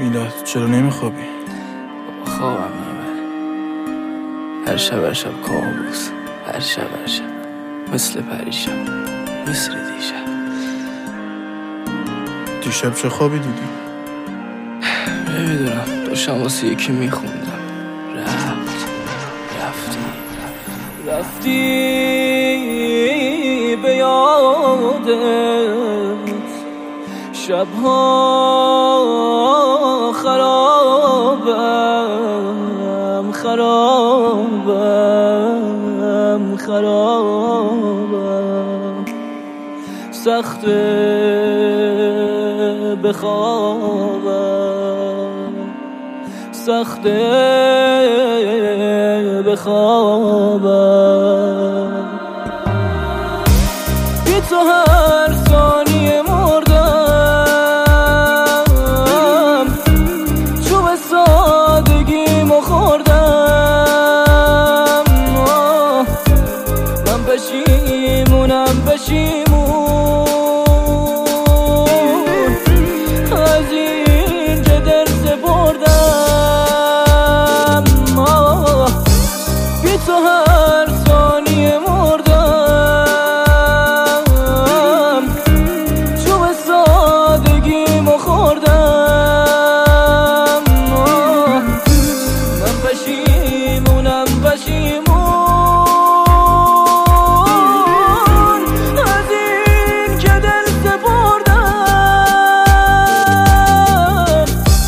میلاد چرا نمیخوابی؟ خوابم نمیبره. هر شب کابوس، هر شب مثل پریشب، مثل دیشب چه خوابی دیدی؟ نمیدونم، داشتم واسه یکی میخوندم. رفتی به یادت، شبها خرابم سخته بخوابم، سخته بخوابم. بی تو هر ثانیه مردم، چوب سادگیمو خوردم. من پشیمونم از این که دل سپردم. بی تو هر ثانیه مردم، چوب سادگیمو خوردم. من پشیمونم از این که دل سپردم.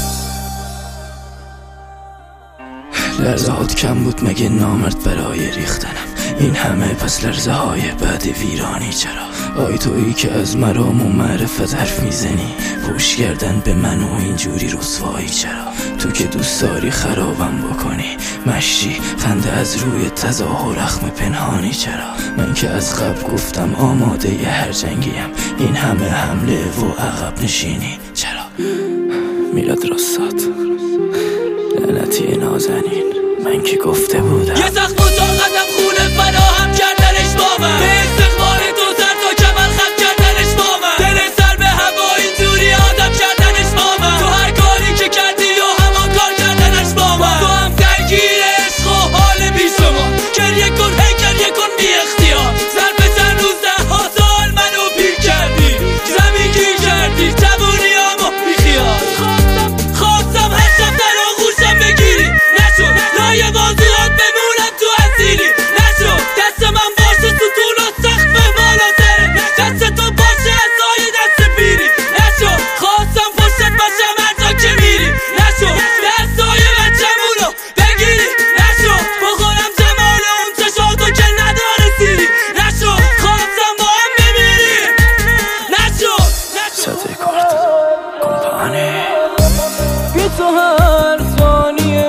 لرزه هات کم بود مگه نامرد برای ریختنم؟ این همه پس لرزه های بعد ویرانی چرا؟ آی تویی که از مرام و معرفت حرف میزنی، پوش کردن به من و اینجوری رسوایی چرا؟ تو که دوست داری خرابم بکنی، مشتی خنده از روی تظاهر اخم پنهانی چرا؟ من که از قبل گفتم آماده ی هر جنگیم، این همه حمله و عقب نشینی چرا؟ میلاد راستات لعنتی نازنین، من که گفته بودم یه سخت مطاقتم خونه فراهم کردنش با من، به استقبال تو سر تا کمر خم کردنش با من، دل سر به هوا اینجوری آدم کردنش با من. تو هر کاری که کردی و همان کار کردنش با من. تو هم درگیر عشق و حال بی شما، گریه کن هی گریه کن بی اختیار. سر به سر 19 ها سال منو پیر کردی، زمین گیر کردی جوونیامو بی خیال. خواستم هر شب در آغوشم بگیری، نشد لایه بازوات بمونم تو اسیری. نشد دست من باشه ستون و سخت به بالا سره، دست تو باشه عصای دست پیری. نشد خواستم پشتت باشم هر جا که میری، نشد دستای بچمونو بگیری. نشد بخورم جمال اون چشاتو که نداره سیری. نشد خواستم با هم بمیریم، نشد صدای کارت کمپانی. بی تو هر ثانیه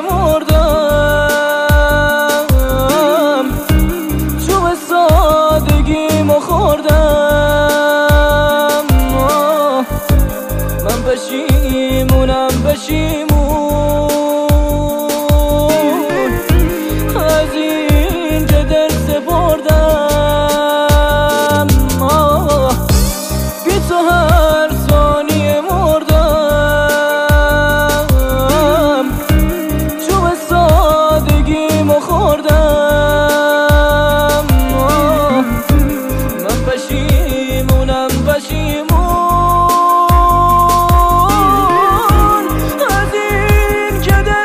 مردم، چوب سادگیمو خوردم. من پشیمونم از این که دل سپردم. بی تو هر ثانیه مردم، چوب سادگیمو خوردم. من پشیمونم از این که دل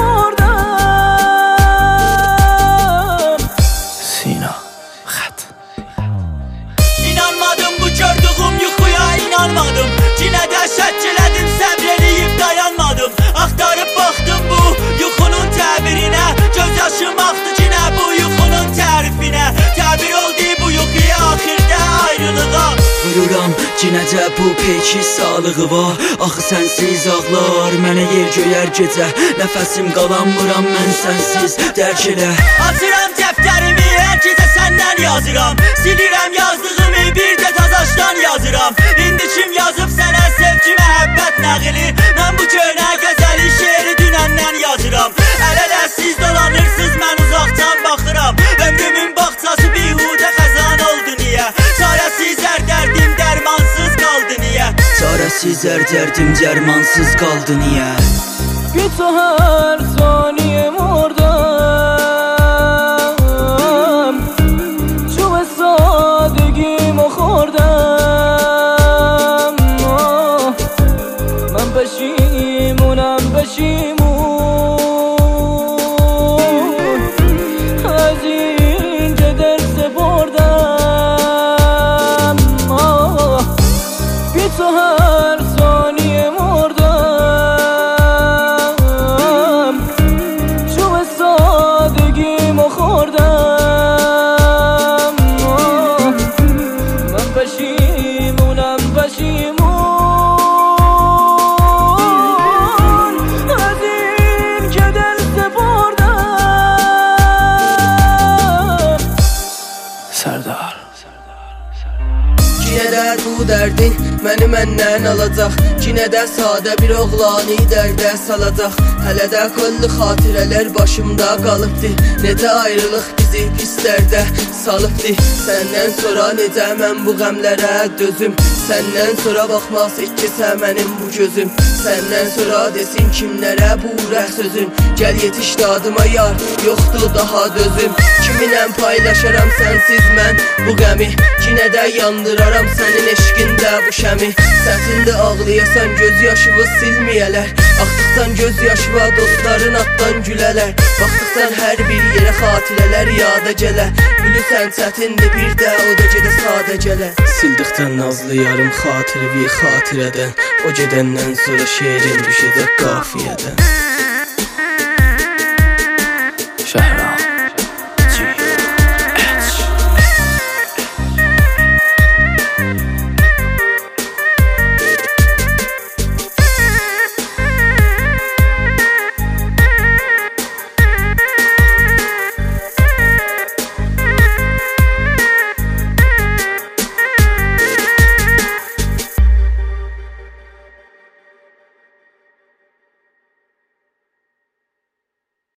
سپردم. سینا خط İnanmadım bu gördüğüm yuxuya, inanmadım. Yine de şəklədim, səbr eləyib dayanmadım. Axtarıb baxdım bu yuxunun təbirinə, göz yaşım axdı yine bu yuxunun tərifinə. Təbir oldu bu yuxuya, axirdə ayrılığa. Vururam cinəcə bu peki sağlığı var. Axı sənsiz ağlar mənə yer göyər gecə, nəfəsim qalanmıram mən sənsiz dərk elə. Açıram dəftərimi hər gecə səndən yazıram, silirəm yazdığımı bir də tazaşdan yazıram. İndi kim yazıb sənə sevgi məhəbbət nəğili, mən bu köhnə qəzəli şeiri dünəndən yazıram. Əl-ələ siz dolanırsız mən uzaqdan baxıram, ömrümün bağçası bihudə xəzan oldu niyə? Çarəsiz hər dərdim dərmansız qaldı niyə? Çarəsiz gözər dərdim cərmansız qaldı niyə? Bir to hər saniyem oradam چوب سادگیمو خوردم من پشیمونم پشیمون از این که دل سپردم بی تو هر ثانیه مردم چوب سادگیمو خوردم من پشیمونم پشیمون از این که دل سپردم Sərdar Ki nə dər bu dərdin məni məndən alacaq Ki nə də sadə bir oğlanı dərdə salacaq Hələ də qıllı xatirələr başımda qalıbdı Necə ayrılıq bizi pis dərdə salıbdı Səndən sonra necə mən bu qəmlərə dözüm Səndən sonra baxmaz ikisə mənim bu gözüm Səndən sonra desin kimlərə bu rəh sözün Gəl yetiş dadıma yar, yoxdur daha dözüm Kiminlə paylaşaram sənsiz mən bu qəmi Ki nə də yandıraram sənin eşqində bu şəmi Səsində ağlayasan göz yaşıvı silməyələr Axdıqdan göz yaşıva dostların atdan gülələr Baxdıqdan hər bir yerə xatirələr yada gələ Bilirsən çətindir bir də o da gedə sadə gələ Sildiqdən nazlı yarım xatiri bir xatirədən O gedəndən sonra şeirin düşəcək qafiyədən